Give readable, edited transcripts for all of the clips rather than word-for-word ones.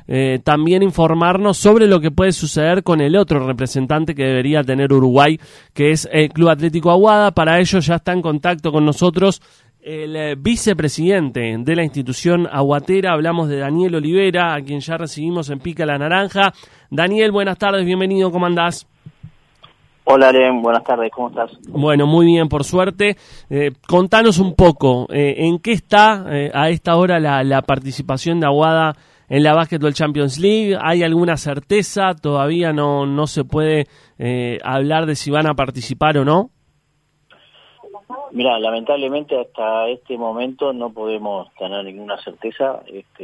también informarnos sobre lo que puede suceder con el otro representante que debería tener Uruguay, que es el Club Atlético Aguada. Para ello ya está en contacto con nosotros el vicepresidente de la institución aguatera. Hablamos de Daniel Olivera, a quien ya recibimos en Pica la Naranja. Daniel, buenas tardes, bienvenido, ¿cómo andás? Hola, Alen, buenas tardes, ¿cómo estás? Bueno, muy bien, por suerte. Contanos un poco, ¿en qué está a esta hora la participación de Aguada en la Basketball Champions League? ¿Hay alguna certeza? ¿Todavía no se puede hablar de si van a participar o no? Mira, lamentablemente hasta este momento no podemos tener ninguna certeza.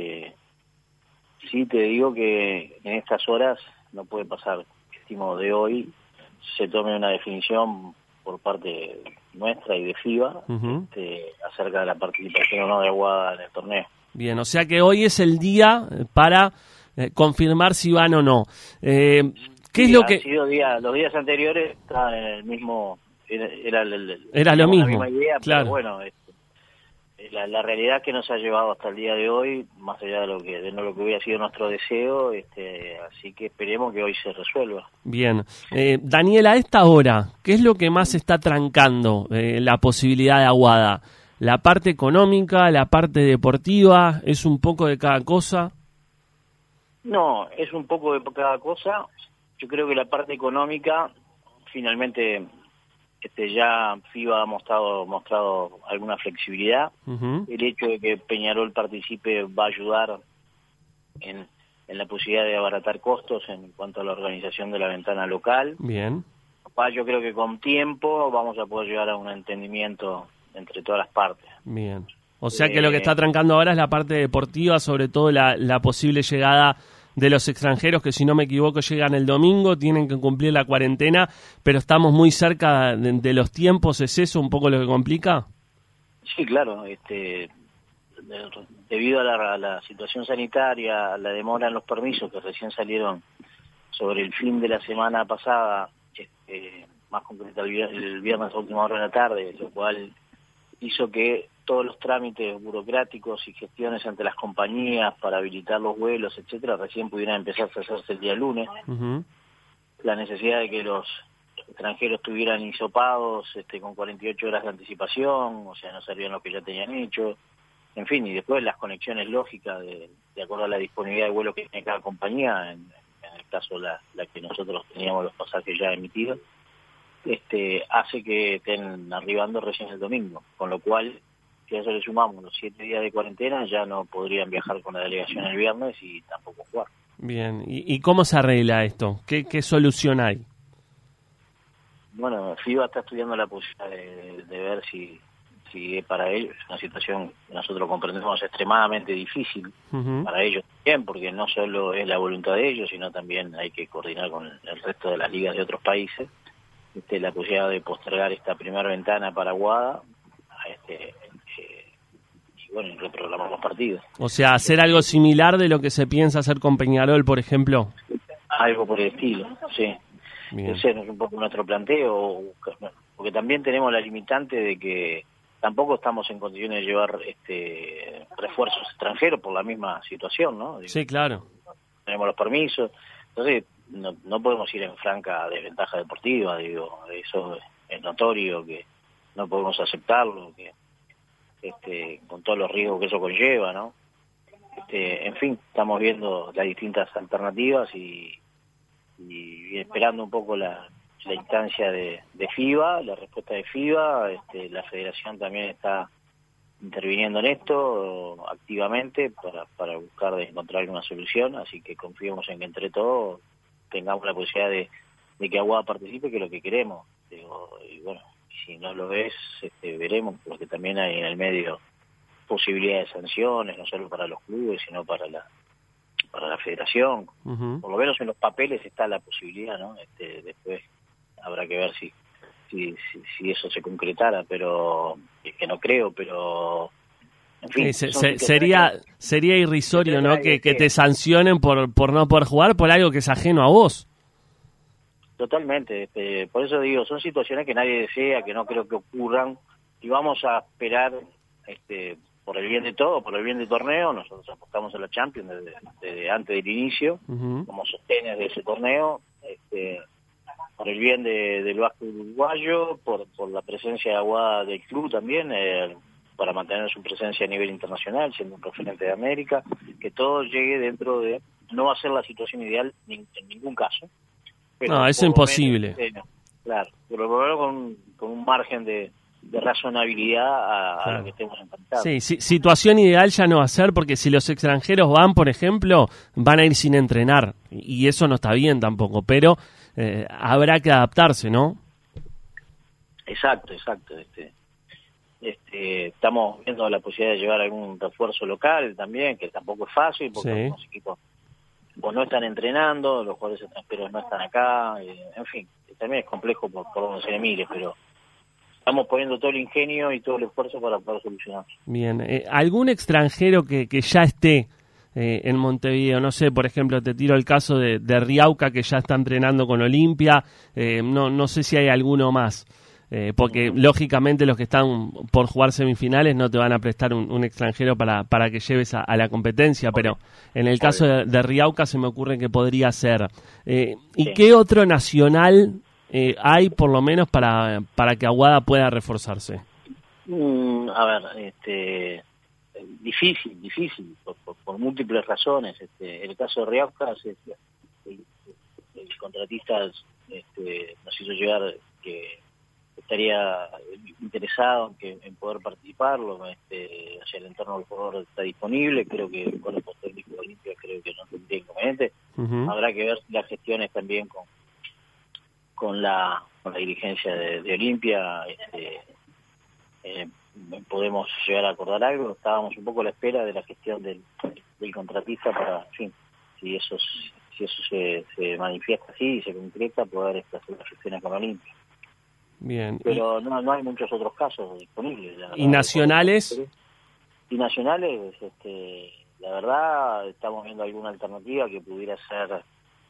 Sí te digo que en estas horas no puede pasar, estimo de hoy, se tome una definición por parte nuestra y de FIBA acerca de la participación o no de Aguada en el torneo. Bien, o sea que hoy es el día para confirmar si van o no. ¿Qué es lo que...? Los días anteriores estaban en el mismo... Era lo mismo, la misma idea, claro. Pero bueno, la realidad que nos ha llevado hasta el día de hoy, más allá de lo que hubiera sido nuestro deseo, así que esperemos que hoy se resuelva. Bien. Daniel, a esta hora, ¿qué es lo que más está trancando la posibilidad de Aguada? ¿La parte económica, la parte deportiva? ¿Es un poco de cada cosa? No, es un poco de cada cosa. Yo creo que la parte económica, finalmente... ya FIBA ha mostrado alguna flexibilidad. El hecho de que Peñarol participe va a ayudar en la posibilidad de abaratar costos en cuanto a la organización de la ventana local. Bien. Yo creo que con tiempo vamos a poder llegar a un entendimiento entre todas las partes. Bien. O sea que lo que está trancando ahora es la parte deportiva, sobre todo la posible llegada de los extranjeros, que si no me equivoco llegan el domingo, tienen que cumplir la cuarentena, pero estamos muy cerca de los tiempos. ¿Es eso un poco lo que complica? Sí, claro. Debido a la situación sanitaria, a la demora en los permisos que recién salieron sobre el fin de la semana pasada, más concreta el viernes a última hora de la tarde, lo cual hizo que todos los trámites burocráticos y gestiones ante las compañías para habilitar los vuelos, etcétera, recién pudieran empezar a hacerse el día lunes. La necesidad de que los extranjeros estuvieran hisopados con 48 horas de anticipación, o sea, no sabían lo que ya tenían hecho, en fin, y después las conexiones lógicas de acuerdo a la disponibilidad de vuelo que tiene cada compañía, en el caso la que nosotros teníamos los pasajes ya emitidos, hace que estén arribando recién el domingo, con lo cual, si a eso le sumamos los 7 días de cuarentena, ya no podrían viajar con la delegación el viernes y tampoco jugar. Bien, ¿y cómo se arregla esto? ¿Qué solución hay? Bueno, FIBA está estudiando la posibilidad de ver si para ellos es una situación que nosotros comprendemos extremadamente difícil para ellos también, porque no solo es la voluntad de ellos, sino también hay que coordinar con el resto de las ligas de otros países. La posibilidad de postergar esta primera ventana para Aguada y bueno, reprogramar los partidos. O sea, hacer algo similar de lo que se piensa hacer con Peñarol, por ejemplo. Algo por el estilo, sí. Ese es un poco nuestro planteo, porque también tenemos la limitante de que tampoco estamos en condiciones de llevar refuerzos extranjeros por la misma situación, ¿no? Sí, claro. Tenemos los permisos, entonces no podemos ir en franca desventaja deportiva, eso es notorio, que no podemos aceptarlo, que con todos los riesgos que eso conlleva, ¿no? En fin, estamos viendo las distintas alternativas y esperando un poco la instancia de FIBA, la respuesta de FIBA. La federación también está interviniendo en esto activamente para buscar encontrar una solución, así que confiemos en que entre todos tengamos la posibilidad de que Aguada participe, que es lo que queremos. Y bueno, si no lo es, veremos, porque también hay en el medio posibilidades de sanciones, no solo para los clubes, sino para la federación. Por lo menos en los papeles está la posibilidad, ¿no? Después habrá que ver si eso se concretara, pero es que no creo, pero en fin, sería irrisorio, ¿no? Que te sancionen por no poder jugar por algo que es ajeno a vos. Totalmente, por eso digo, son situaciones que nadie desea, que no creo que ocurran, y vamos a esperar por el bien de todo, por el bien del torneo, nosotros apostamos a la Champions desde antes del inicio, como sostenes de ese torneo, por el bien del básquet uruguayo, por la presencia de Aguada del club también, para mantener su presencia a nivel internacional, siendo un referente de América, que todo llegue dentro de, no va a ser la situación ideal en ningún caso. Pero no, es imposible. Menos, claro, pero por lo menos con un margen de razonabilidad a lo que estemos enfrentados. Sí, situación ideal ya no va a ser, porque si los extranjeros van, por ejemplo, van a ir sin entrenar, y eso no está bien tampoco, pero habrá que adaptarse, ¿no? Exacto. Estamos viendo la posibilidad de llevar algún refuerzo local también, que tampoco es fácil, porque los equipos pues no están entrenando, los jugadores extranjeros no están acá, en fin, también es complejo por donde se le mire, pero estamos poniendo todo el ingenio y todo el esfuerzo para poder solucionar. Bien, ¿algún extranjero que ya esté en Montevideo? No sé, por ejemplo, te tiro el caso de Riauca, que ya está entrenando con Olimpia, no sé si hay alguno más. Porque lógicamente los que están por jugar semifinales no te van a prestar un extranjero para que lleves a la competencia, pero en el caso de Riauca se me ocurre que podría ser. ¿Y qué otro nacional hay por lo menos para que Aguada pueda reforzarse? A ver, difícil, por múltiples razones. El caso de Riauca, el contratista nos hizo llegar que estaría interesado en poder participarlo, hacia el entorno del jugador está disponible, creo que el cuerpo técnico de Olimpia creo que no tendría inconveniente. Habrá que ver las gestiones también con la dirigencia de Olimpia, podemos llegar a acordar algo. Estábamos un poco a la espera de la gestión del contratista para, en fin, si eso se manifiesta así y se concreta, poder hacer las gestiones con Olimpia. Bien. Pero no hay muchos otros casos disponibles. ¿Y nacionales? Y nacionales, la verdad, estamos viendo alguna alternativa que pudiera ser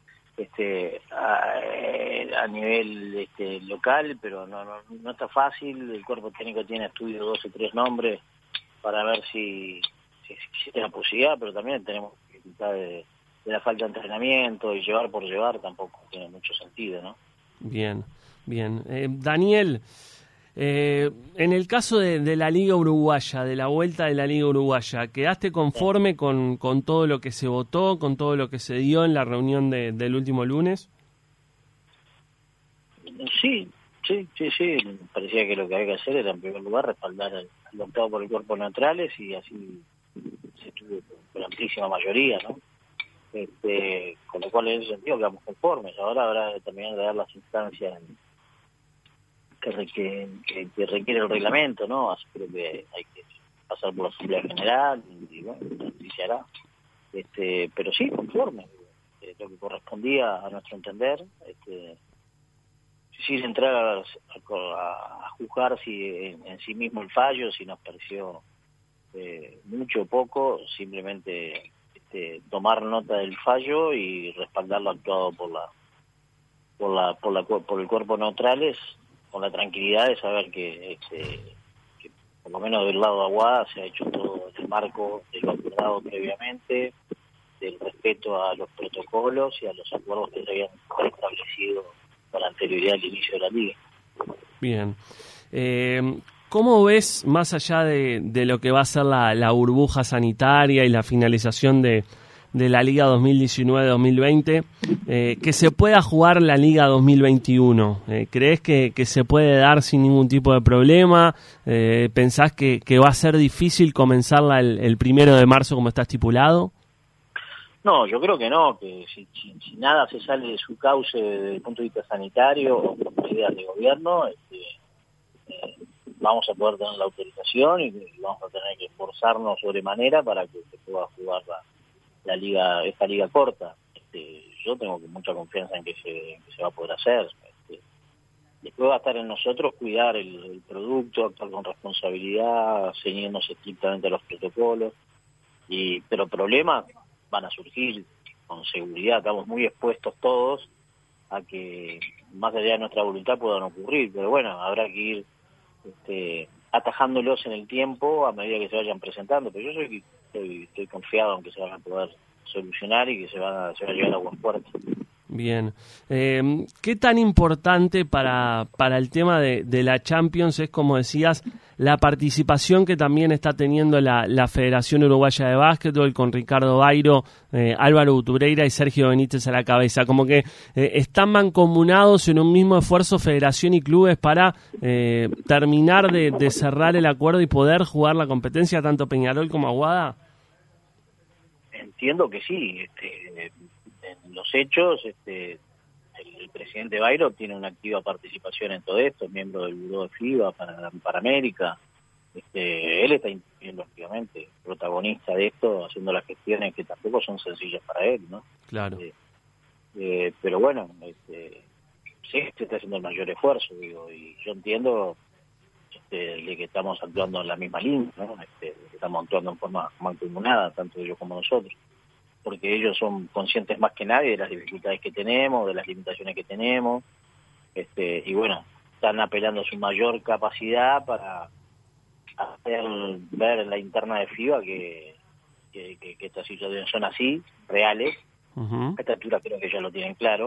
a nivel local, pero no está fácil. El cuerpo técnico tiene estudios 2 o 3 nombres para ver si existe la posibilidad, pero también tenemos dificultad de la falta de entrenamiento, y llevar por llevar tampoco tiene mucho sentido, ¿no? Bien. Daniel, en el caso de la Liga Uruguaya, de la vuelta de la Liga Uruguaya, ¿quedaste conforme con todo lo que se votó, con todo lo que se dio en la reunión del último lunes? Sí. Me parecía que lo que había que hacer era, en primer lugar, respaldar al optado por el cuerpo neutrales, y así se tuvo por amplísima mayoría, ¿no? Con lo cual, en ese sentido, quedamos conformes. Ahora habrá que terminar de dar las instancias que requiere el reglamento, ¿no? Así creo que hay que pasar por la Asamblea General y bueno, así se hará. Pero sí, conforme. Lo que correspondía a nuestro entender, sin entrar a juzgar si en sí mismo el fallo, si nos pareció mucho o poco, simplemente tomar nota del fallo y respaldarlo actuado por el cuerpo neutrales, con la tranquilidad de saber que por lo menos del lado de Aguada se ha hecho todo en el marco de lo acordado previamente, del respeto a los protocolos y a los acuerdos que se habían establecido con anterioridad al inicio de la liga. Bien. ¿Cómo ves, más allá de lo que va a ser la burbuja sanitaria y la finalización de la Liga 2019-2020, que se pueda jugar la Liga 2021? ¿Crees que se puede dar sin ningún tipo de problema? ¿Pensás que va a ser difícil comenzarla el 1 de marzo como está estipulado? No, yo creo que no, que si nada se sale de su cauce desde el punto de vista sanitario o por medidas de gobierno, vamos a poder tener la autorización y vamos a tener que esforzarnos sobremanera para que se pueda jugar esta liga corta. Yo tengo mucha confianza en que se va a poder hacer. Después va a estar en nosotros cuidar el producto, actuar con responsabilidad, ceñirnos estrictamente a los protocolos, pero problemas van a surgir con seguridad. Estamos muy expuestos todos a que más allá de nuestra voluntad puedan ocurrir, pero bueno, habrá que ir atajándolos en el tiempo a medida que se vayan presentando, pero yo estoy confiado en que se van a poder solucionar y que se va a llegar a buen puerto. Bien. ¿Qué tan importante para el tema de la Champions es, como decías, la participación que también está teniendo la Federación Uruguaya de Básquetbol con Ricardo Bairo, Álvaro Utureira y Sergio Benítez a la cabeza? Como que están mancomunados en un mismo esfuerzo Federación y clubes para terminar de cerrar el acuerdo y poder jugar la competencia tanto Peñarol como Aguada. Entiendo que sí. En los hechos, el presidente Bairo tiene una activa participación en todo esto, es miembro del Buró de FIBA para América. Él está activamente protagonista de esto, haciendo las gestiones que tampoco son sencillas para él, ¿no? Claro. Pero bueno, sí, se está haciendo el mayor esfuerzo, digo, y yo entiendo de que estamos actuando en la misma línea, ¿no? Estamos actuando en forma mancomunada, tanto ellos como nosotros, porque ellos son conscientes más que nadie de las dificultades que tenemos, de las limitaciones que tenemos, y bueno, están apelando a su mayor capacidad para hacer ver en la interna de FIBA que estas situaciones son así, reales. Uh-huh. A esta altura creo que ya lo tienen claro,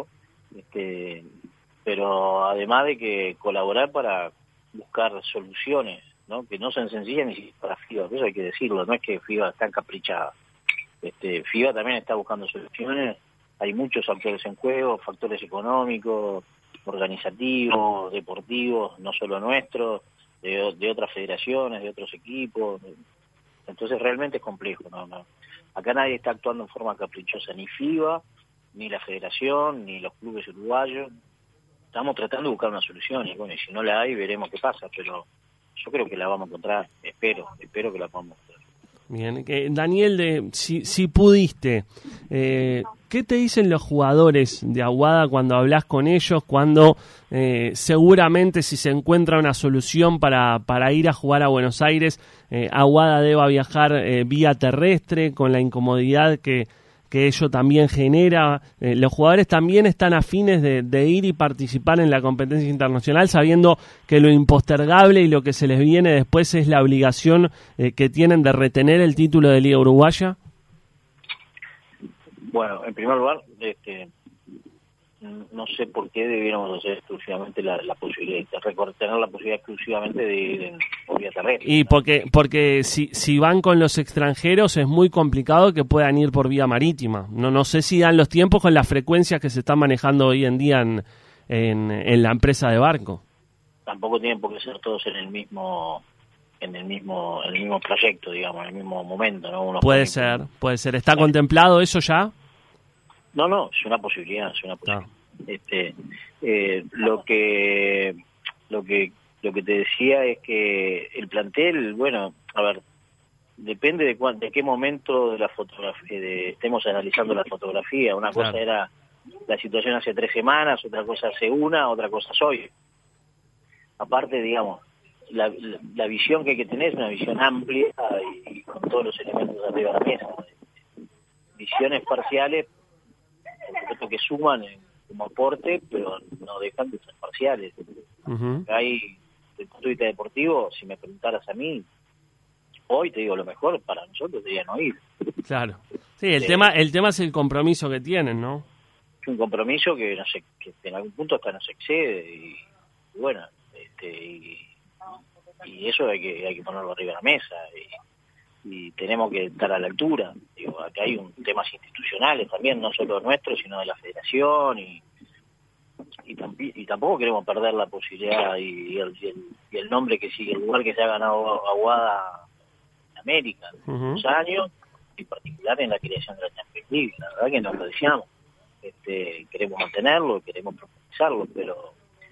pero además de que colaborar para buscar soluciones, ¿no? Que no sean sencillas ni siquiera para FIBA, eso hay que decirlo, no es que FIBA está encaprichada. FIBA también está buscando soluciones, hay muchos factores en juego, factores económicos, organizativos, deportivos, no solo nuestros, de otras federaciones, de otros equipos, entonces realmente es complejo, ¿no? Acá nadie está actuando en forma caprichosa, ni FIBA, ni la federación, ni los clubes uruguayos. Estamos tratando de buscar una solución y bueno, y si no la hay veremos qué pasa, pero yo creo que la vamos a encontrar, espero que la podamos encontrar. Bien, Daniel, si pudiste, ¿qué te dicen los jugadores de Aguada cuando hablas con ellos, cuando seguramente si se encuentra una solución para ir a jugar a Buenos Aires, Aguada deba viajar vía terrestre con la incomodidad que ello también genera? Los jugadores también están afines de ir y participar en la competencia internacional, sabiendo que lo impostergable y lo que se les viene después es la obligación que tienen de retener el título de Liga Uruguaya. Bueno, en primer lugar, no sé por qué debiéramos hacer exclusivamente la posibilidad, tener la posibilidad exclusivamente de ir por vía terrestre. Y porque si van con los extranjeros es muy complicado que puedan ir por vía marítima. No sé si dan los tiempos con las frecuencias que se están manejando hoy en día en la empresa de barco. Tampoco tienen por qué ser todos en el mismo trayecto, digamos, en el mismo momento, ¿no? Puede ser. ¿Está contemplado eso ya? No, es una posibilidad. Ah. Lo que te decía es que el plantel, bueno, a ver, depende de qué momento de la fotografía, estemos analizando la fotografía. Una Claro. cosa era la situación hace 3 semanas, otra cosa hace otra cosa es hoy. Aparte, digamos, la visión que hay que tener es una visión amplia y con todos los elementos arriba de la mesa. Visiones parciales, por supuesto que suman como aporte, pero no dejan de ser parciales. Uh-huh. Hay, desde el punto de vista deportivo, si me preguntaras a mí, hoy te digo, lo mejor para nosotros sería no ir. Claro. Sí, el tema es el compromiso que tienen, ¿no? Es un compromiso que en algún punto hasta nos excede y bueno, y eso hay que ponerlo arriba de la mesa y tenemos que estar a la altura. Digo, acá hay temas institucionales también, no solo nuestros, sino de la federación y tampoco queremos perder la posibilidad y el nombre que sigue, el lugar que se ha ganado Aguada en América en Uh-huh. los años, en particular en la creación de la Champions League. La verdad que nos lo deseamos. Queremos mantenerlo, queremos profundizarlo, pero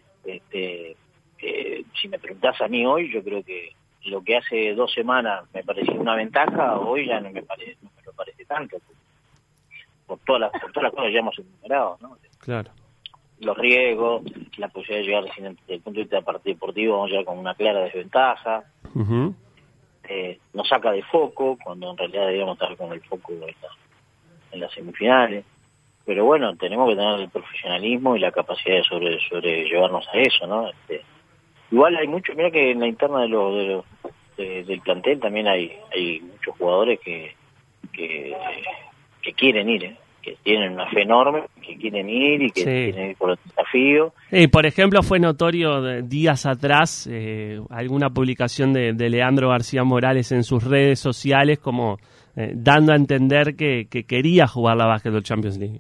si me preguntás a mí hoy, yo creo que lo que hace 2 semanas me parecía una ventaja, hoy ya no me lo parece tanto, por todas las cosas que ya hemos enumerado, ¿no? Claro. Los riesgos, la posibilidad de llegar desde el punto de vista deportivo, vamos a llegar con una clara desventaja. Uh-huh. Nos saca de foco, cuando en realidad deberíamos estar con el foco en las semifinales. Pero bueno, tenemos que tener el profesionalismo y la capacidad de sobrellevarnos a eso, ¿no? Igual hay mucho, mira que en la interna del plantel también hay muchos jugadores que quieren ir, que tienen una fe enorme, que quieren ir y que quieren ir por el desafío. Por ejemplo, fue notorio días atrás alguna publicación de Leandro García Morales en sus redes sociales como dando a entender que quería jugar la Basketball Champions League.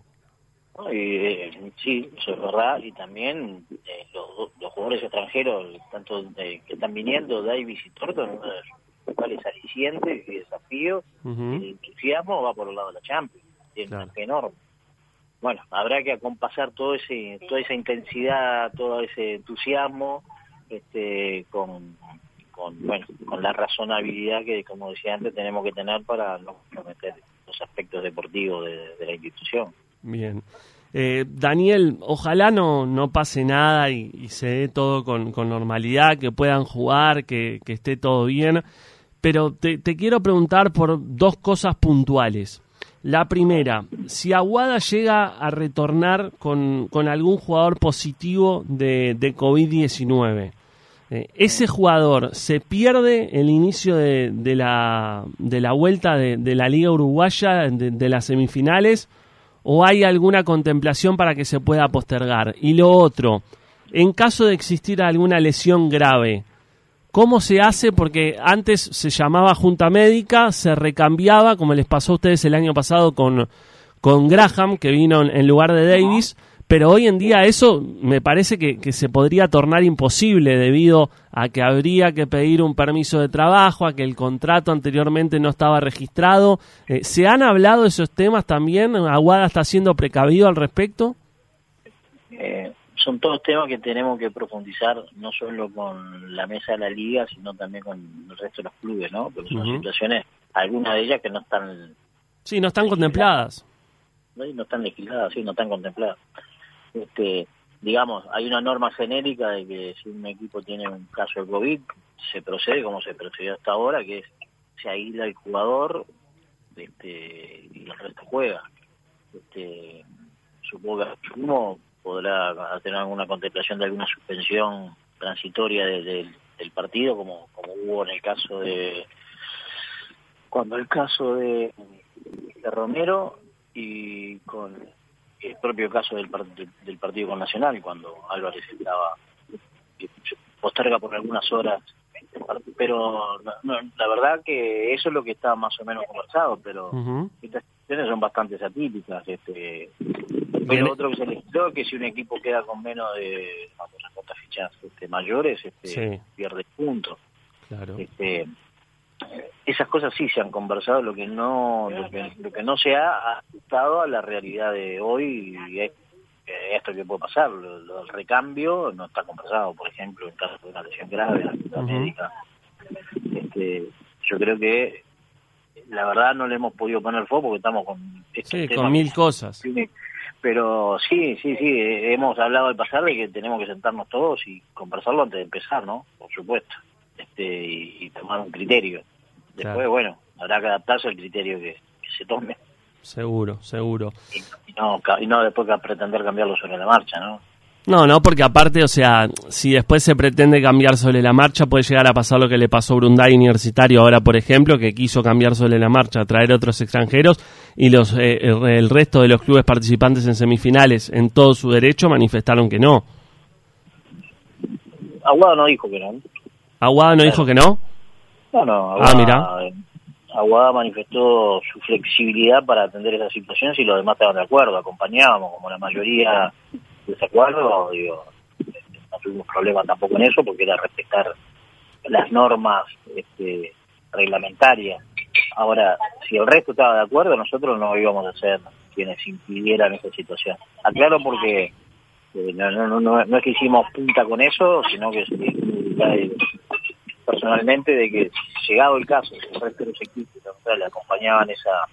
Sí, eso es verdad, y también los jugadores extranjeros, tanto que están viniendo, Davis y Thornton, uno de los principales alicientes y desafíos, el entusiasmo va por el lado de la Champions, tiene una fe enorme. Bueno, habrá que acompasar toda esa intensidad, todo ese entusiasmo, con la razonabilidad que, como decía antes, tenemos que tener para no comprometer los aspectos deportivos de la institución. Bien. Daniel, ojalá no pase nada y se dé todo con normalidad, que puedan jugar, que esté todo bien, pero te quiero preguntar por dos cosas puntuales. La primera, si Aguada llega a retornar con algún jugador positivo de COVID-19, ¿ese jugador se pierde el inicio de la vuelta de la Liga Uruguaya, de las semifinales, o hay alguna contemplación para que se pueda postergar? Y lo otro, en caso de existir alguna lesión grave, ¿cómo se hace? Porque antes se llamaba junta médica, se recambiaba, como les pasó a ustedes el año pasado con Graham, que vino en lugar de Davis, pero hoy en día eso me parece que se podría tornar imposible debido a que habría que pedir un permiso de trabajo, a que el contrato anteriormente no estaba registrado. ¿Se han hablado de esos temas también? ¿Aguada está siendo precavido al respecto? Son todos temas que tenemos que profundizar, no solo con la mesa de la liga, sino también con el resto de los clubes, ¿no? Porque son situaciones, algunas de ellas que no están... Sí, no están contempladas. No están legisladas, sí, no están contempladas. Digamos, hay una norma genérica de que si un equipo tiene un caso de COVID, se procede como se procedió hasta ahora, que es se aísla el jugador y el resto juega. Supongo que uno podrá tener alguna contemplación de alguna suspensión transitoria del partido, como hubo en el caso de Romero y con el propio caso del partido con Nacional, cuando Álvarez posterga por algunas horas, pero la verdad que eso es lo que está más o menos conversado, pero estas situaciones son bastante atípicas. Pero otro que se legisló, que si un equipo queda con menos de cuántas fichas mayores, pierde puntos. Claro. Esas cosas sí se han conversado, lo que no se ha ajustado a la realidad de hoy, y esto que puede pasar, lo del recambio no está conversado, por ejemplo, en caso de una lesión grave de la junta médica. Yo creo que la verdad no le hemos podido poner foco porque estamos con mil cosas. Pero sí, hemos hablado al pasar de que tenemos que sentarnos todos y conversarlo antes de empezar, ¿no? Por supuesto. Y tomar un criterio. Después, bueno, habrá que adaptarse al criterio que se tome. Seguro. Y no después que pretender cambiarlo sobre la marcha, ¿no? No, porque aparte, o sea, si después se pretende cambiar sobre la marcha, puede llegar a pasar lo que le pasó a Brunday Universitario ahora, por ejemplo, que quiso cambiar sobre la marcha, traer otros extranjeros, y el resto de los clubes participantes en semifinales, en todo su derecho, manifestaron que no. Aguada no dijo que no. ¿Aguada no dijo que no? No, Aguada manifestó su flexibilidad para atender esas situaciones y los demás estaban de acuerdo, acompañábamos, como la mayoría de desacuerdo, no tuvimos problema tampoco en eso, porque era respetar las normas reglamentarias. Ahora, si el resto estaba de acuerdo, nosotros no íbamos a ser quienes impidieran esa situación. Aclaro porque no es que hicimos punta con eso, sino que personalmente de que llegado el caso, el resto de los equipos le acompañaban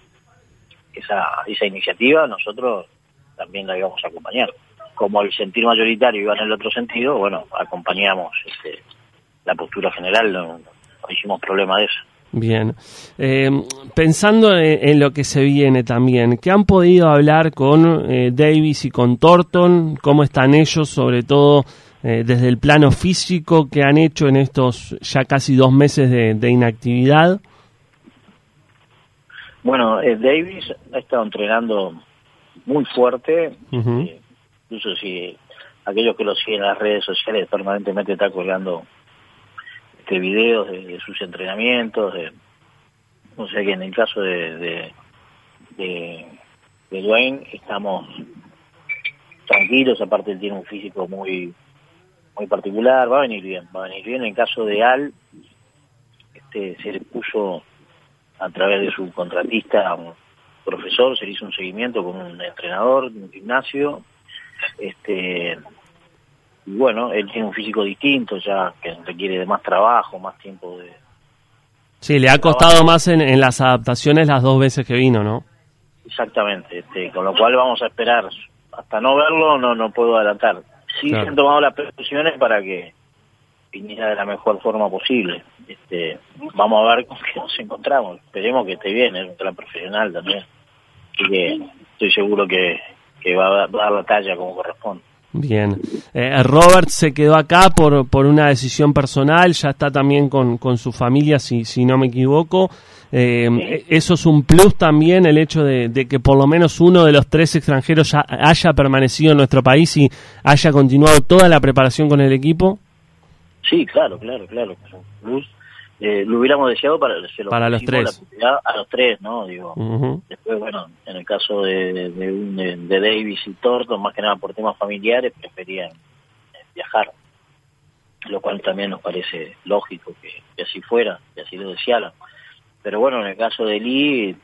esa iniciativa, nosotros también la íbamos a acompañar. Como el sentir mayoritario iba en el otro sentido, bueno, acompañamos la postura general, no hicimos problema de eso. Bien. Pensando en lo que se viene también, ¿qué han podido hablar con Davis y con Thornton? ¿Cómo están ellos, sobre todo desde el plano físico que han hecho en estos ya casi 2 meses de inactividad? Bueno, Davis ha estado entrenando muy fuerte, incluso si aquellos que lo siguen en las redes sociales permanentemente está colgando videos de sus entrenamientos, o sea que en el caso de Dwayne estamos tranquilos, aparte él tiene un físico muy particular, va a venir bien. En el caso de Al, se le puso a través de su contratista, un profesor, se le hizo un seguimiento con un entrenador de un gimnasio, y bueno, él tiene un físico distinto ya, que requiere de más trabajo, más tiempo de... Sí, le ha costado más en las adaptaciones las 2 veces que vino, ¿no? Exactamente, con lo cual vamos a esperar, hasta no verlo no puedo adelantar. Sí, claro. Se han tomado las precauciones para que viniera de la mejor forma posible. Vamos a ver con qué nos encontramos. Esperemos que esté bien, es un gran profesional también. Así que estoy seguro que va a dar la talla como corresponde. Bien. Robert se quedó acá por una decisión personal, ya está también con su familia, si no me equivoco. Eso es un plus también, el hecho de que por lo menos uno de los 3 extranjeros ya haya permanecido en nuestro país y haya continuado toda la preparación con el equipo. Sí, claro. Plus, lo hubiéramos deseado para los 3. A los 3, ¿no? Digo, después, bueno, en el caso de Davis y Thornton, más que nada por temas familiares, preferían viajar, lo cual también nos parece lógico que así fuera, que así lo desearan. Pero bueno, en el caso de Lee,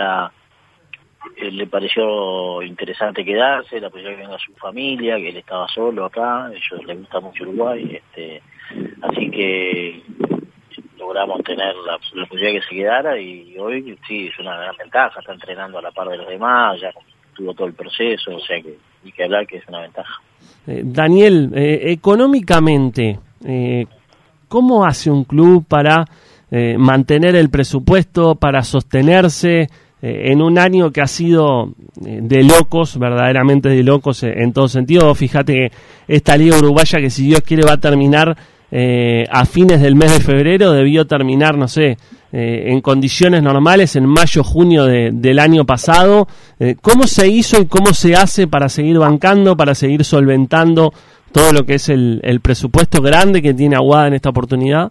le pareció interesante quedarse, le pareció que venga su familia, que él estaba solo acá, a ellos les gusta mucho Uruguay, así que logramos tener la posibilidad de que se quedara y hoy sí, es una gran ventaja, está entrenando a la par de los demás, ya tuvo todo el proceso, o sea que hay que hablar que es una ventaja. Daniel, económicamente, ¿cómo hace un club para mantener el presupuesto, para sostenerse en un año que ha sido de locos, verdaderamente de locos en todo sentido? Fíjate que esta liga uruguaya, que si Dios quiere va a terminar a fines del mes de febrero, debió terminar, no sé, en condiciones normales en mayo, junio del año pasado. ¿Cómo se hizo y cómo se hace para seguir bancando, para seguir solventando todo lo que es el presupuesto grande que tiene Aguada en esta oportunidad?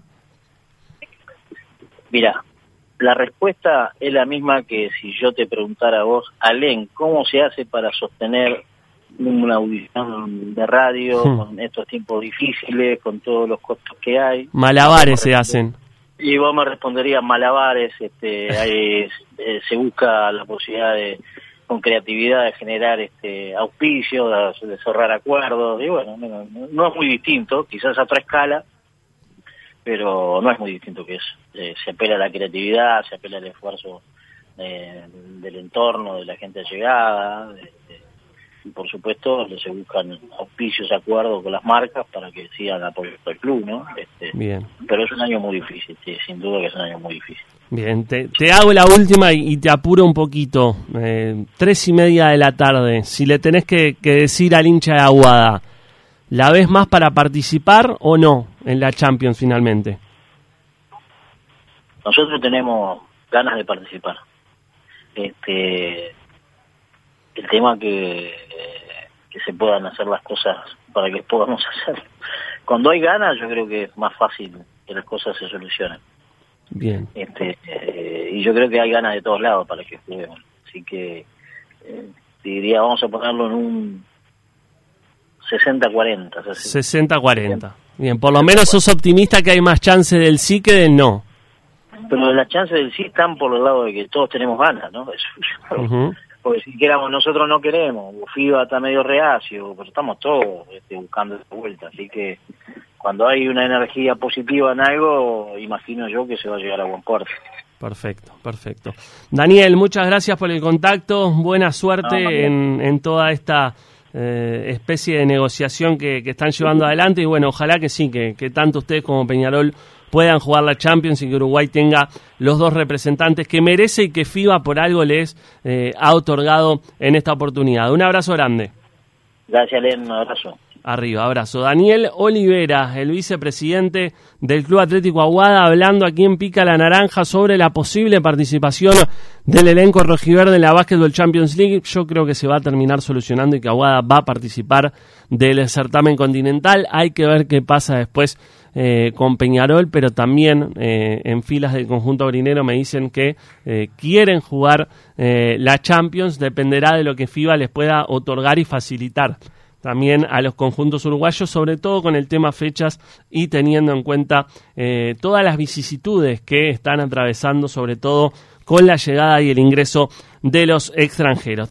Mira, la respuesta es la misma que si yo te preguntara a vos, Alén, ¿cómo se hace para sostener una audición de radio con estos tiempos difíciles, con todos los costos que hay? Malabares se hacen. Y vos me responderías malabares, se busca la posibilidad con creatividad de generar auspicios, de cerrar acuerdos, y bueno, no es muy distinto, quizás a otra escala, pero no es muy distinto que eso. Se apela a la creatividad, se apela al esfuerzo del entorno, de la gente allegada, y por supuesto se buscan auspicios, acuerdos con las marcas para que sigan apoyando el club, ¿no? Bien. Pero es un año muy difícil, sí, sin duda que es un año muy difícil. Bien, te hago la última y te apuro un poquito. 3:30 de la tarde, si le tenés que decir al hincha de Aguada, ¿la ves más para participar o no en la Champions finalmente? Nosotros tenemos ganas de participar. El tema que se puedan hacer las cosas para que podamos hacer. Cuando hay ganas, yo creo que es más fácil que las cosas se solucionen. Bien. Y yo creo que hay ganas de todos lados para que juguemos. Así que te diría, vamos a ponerlo en un 60-40. 60-40. Bien, por lo menos sos optimista que hay más chance del sí que del no. Pero las chances del sí están por el lado de que todos tenemos ganas, ¿no? Porque si queramos, nosotros no queremos. FIBA está medio reacio, pero estamos todos buscando esa vuelta. Así que cuando hay una energía positiva en algo, imagino yo que se va a llegar a buen puerto. Perfecto. Daniel, muchas gracias por el contacto. Buena suerte en toda esta especie de negociación que están llevando adelante. Y bueno, ojalá que sí, que tanto ustedes como Peñarol puedan jugar la Champions y que Uruguay tenga los 2 representantes que merece y que FIBA por algo les ha otorgado en esta oportunidad. Un abrazo grande. Gracias, Len, un abrazo. Arriba, abrazo. Daniel Olivera, el vicepresidente del Club Atlético Aguada, hablando aquí en Pica la Naranja sobre la posible participación del elenco rojiverde en la Basketball Champions League. Yo creo que se va a terminar solucionando y que Aguada va a participar del certamen continental. Hay que ver qué pasa después con Peñarol, pero también en filas del conjunto aurinero me dicen que quieren jugar la Champions. Dependerá de lo que FIBA les pueda otorgar y facilitar también a los conjuntos uruguayos, sobre todo con el tema fechas y teniendo en cuenta todas las vicisitudes que están atravesando, sobre todo con la llegada y el ingreso de los extranjeros.